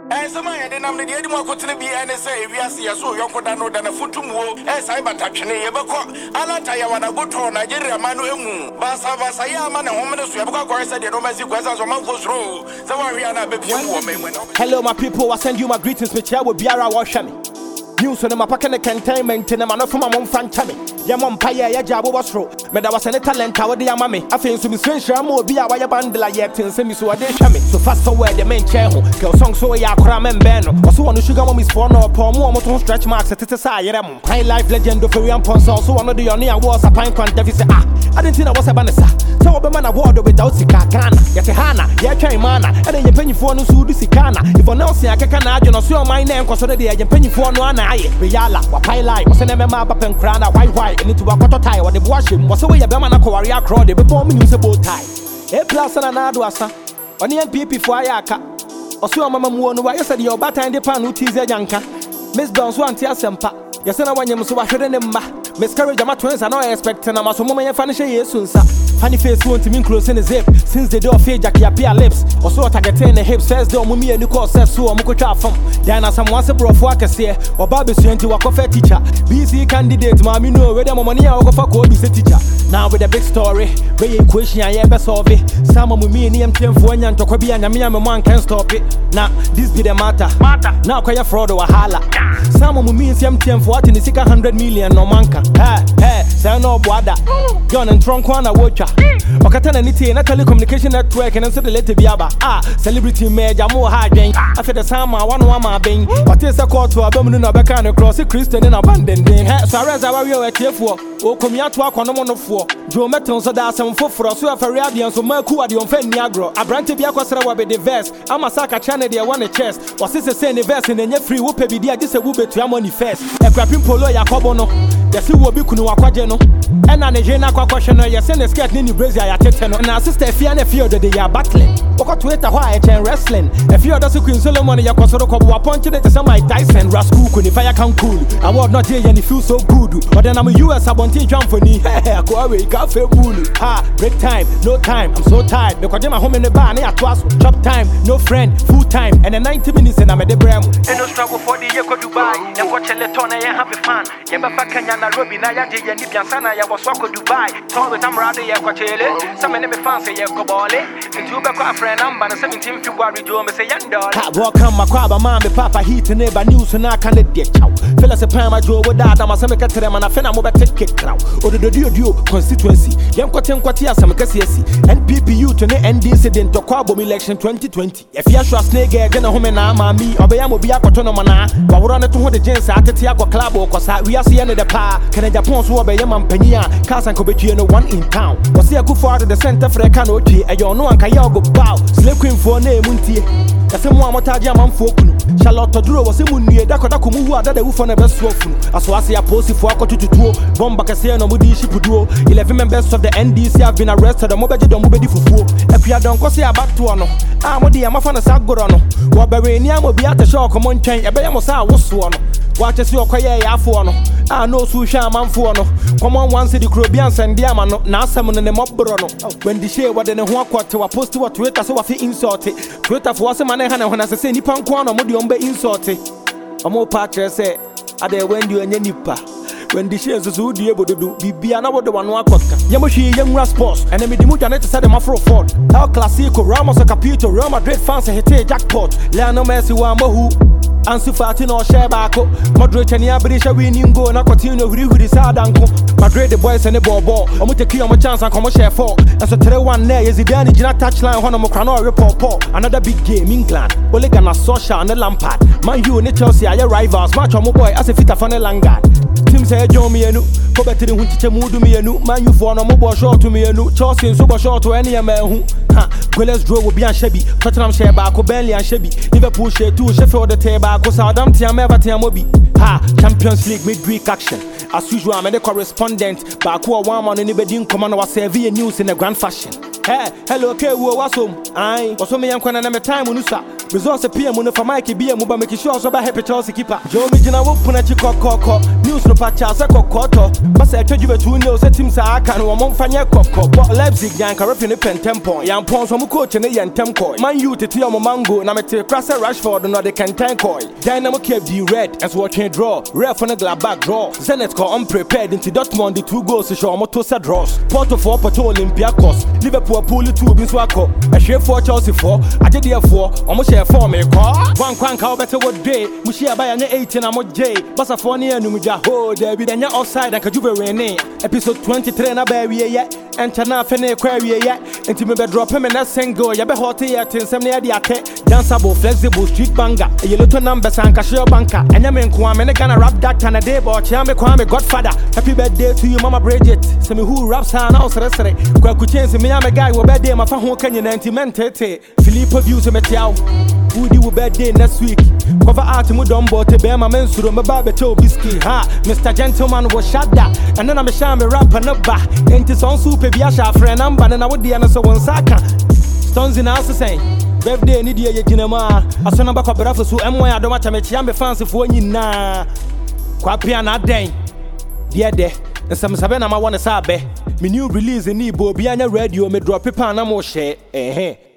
Somebody didn't have the idea what to be and say, we are see so young for than a foot to move, as I but touching a book. Alantaya when I go to Nigeria, Manu, Basa Basayama, and Homeless, we have got said the domestic questions of Mount Row. So we are not baby woman. Hello, my people, I send you my greetings, which I will be our washing. News on my pocket containment in a man from my mom fan tummy. Yamon Paya, Jabo was through. But I was a talent, our dear mammy. I think to be strange, I'm more be our bundle yet and send me so I did shammy. So fast forward the main chair, girl song so ya cram and beno. Also on the sugar mommy's phone or poor more stretch marks at the side. High life legend of Korean Ponsol, so one of the only awards a pine quan deficit. I didn't think I was a banessa. So a man award without Sika Ghana. Yet a Hana, yet mana, and then you penny for no Sudisicana. If I'm not saying I can't, you know, so my name was already a penny for no one. Yala, Wapai was an MMA up and crown, white, and into a quarter tie or the washing was away a Bamana Korea crowd, the bomb news about tie. A plus and an adwasa, on the NPP for Ayaka, or so a mamma won why you said your batter and the pan who tease a yanka. Miss Dons one tear sempa, Yasana when you so I shouldn't remember. Miscarriage of my twins are not expecting a muscle moment and finish a year soon, sir. Funny face won't mean close in the zip since the door fade Jackie appear lips or so I get in the hips first door mummy and you call says so I'm going from then as someone a bro for I say or Bobby Suen to a coffee teacher BC candidate mommy know whether my money I'll go for call this teacher now with a big story where you question I ever solve it some of me and EMTM for and to Kobe and me man can't stop it now this be the matter now quite a fraud or hala some of me and EMTM for what in the 600 million no manka hey say no boada John and Trunk one watcher Okatana niti na telecommunication network and so the letter biaba celebrity major more hard gang after the summer one bang but is a call to a domino no beka no cross Christian in abandon thing so as our we are for o come out to akono for Joe Meton so that some for so for radiance so maku ade on fe niagro abrante bia kwasra wa be the verse amasaka channel dey one chest was say say the verse in enye free wo pe bi dia gise wo betu amoni first e kwapim polo yakobo no yesi wo bi kunu wakwaje no e na ne je na kwakwahwe no yesi ne skirt ni brazier ya tete no na sister fia na fia de ya battling oko Twitter ho a chen wrestling e fia do so Queen Solomon ya kwasoro ko bo punch it to Mike Tyson rascal kuni fire can cool award not here and feel so good but then I'm a US abonti jump for ni ko away cafe bulu break time no time I'm so tired because my home in the bar na atwaso chop time no friend full time and then 90 minutes and I'm at the bremo and no struggle for the year ko Dubai and ko chele ton na happy fan ye ba Kenya na Nairobi na ya je ye ni biansana ya was ko Dubai ton with am rather ye ko chele some me fans say ye ko bole into be ko friend number 17 February do me say $1 ka walk come my kwaba man be papa heat neighbor news na kan dey chow feel as a pama jo with that am say me ketere man afena mo be take crowd ododio constituency yem kwati asam kasiasi NPP youth ne NDC den to kwabo election 2020 if you sure snake get na home na mami obeya mo bia kwato no mana waworo ne to ho de jensa atete akwa club okosa we ase ne de pa kana Japan so obeya mampania kasan ko betue no one in town was here go for the center for ka no twi e yo no anka ya go bow slave queen for na emuntie yase mo amotaje amamfo okunu Charlotte Duro was emunue dakoda ko mu hu ada da wu for na beso afunu aso ase ya posi for akotututuo bomba kase no mudi shipuduo 11 members of the NDC have been arrested and mobeje don mobedi fufuo akua don ko se abato no modi ya mafa na sagoro no wo bewe ni amobi ate show ko montwen ebe ya mo sa woso no wache si okoye ya afo no no su hwa amanfo no common one city krobian send dia ma no na asem no ne mobro no when the share wade ne ho akote wa post wa Twitter so wa fi insult Twitter for wase man ha na ho na se nipa nko no modi ombe insult omo patre se ade wendi onye nipa when the shares so die bododo bibia na wode wano akotka yemohwe yemra sports and me dimu jane to say dem afro ford El Clasico Ramos Capito Real Madrid fans hit jackpot Lionel Messi wa mohu Ansu Fati no share bako Madrid chani abrisha winning goal na continue huri sadanko Madrid the boys and the ball omo take your chance and come share four and so 3-1 there Zidane gina touchline hono mo krano report another big game England Ole Gunnar Solskjaer and Lampard Man U and Chelsea are rivals match omo boy as a fit for Langard Tim say John mienu ko betiri hu chiche mudu mienu Man U for no mo bo short mienu Chelsea so bo short to any hu Goalless draw will be an Shebi Tottenham share bako Burnley and Shebi Liverpool share 2 Sheffield the table ko Southampton Everton mobi Champions League midweek action as usual I'm the correspondent bako one man ni bedin command was serve news in a grand fashion hello okay wo wasom ai waso me yankwana na me time nusa Resource PM no for Mike be mu ba make sure so ba happy Chelsea keeper. Joe me gina wo puna chi kokoko. News no pa cha se kokoto. Ba se twa be 2-0 se team sa aka no mo mfanye kokko. But Leipzig yan ka refi ne pentem point. Yan pon so mu coach ne yentem koi. Man you tete o mo mango na me te Krasa Rashford no de Kenten koi. Dynamo KFD red as watching draw. Ref on a Gladbach draw. Zenit ko unprepared into Dortmund the 2 goals show mo to set draws. Porto for Porto Olympiacos. Liverpool pool 2 bin so akọ. A share for Chelsea 4. Agede 4. Omo share 4 me ko. One kwanka better what day. Mu share by na 18 amo J. Basa 4 ne anu mu ja ho there be danya offside and kajuve rene. Episode 23 na ba wie ye. Enter na fe na kwa wie ye. Enti me be drop me na single. Ya be hot here tinsem na ya ake. Danceable flexible street banger. A little numbers and cashier banker. Enya me nko am me gonna rap that kind of day but chia me kwa me godfather. Happy birthday to you mama Bridget. Say me who raps her now sere. Kwa ku chance me am a guy wo birthday ma fa ho kanye 90 mentete. Philippo views me tiaw. Who do birthday next week? Cover art mu don bote be ma mensuro me ba beto biscuit ha. Mr. Gentleman was shot that. And then I'm a shame rapper no ba. Enti son super bi a sha friend number na wo de na so won saka. Stones in house saying birthday ni dia ye ginema. Asona ba kwabra fo so emwa ya do ma chamechi am fans fo nyina. Kwa pia na den. Dear de. Nsam sabe na ma wona sa be. Me new release ni bo bi anya radio me drop paper na mo share.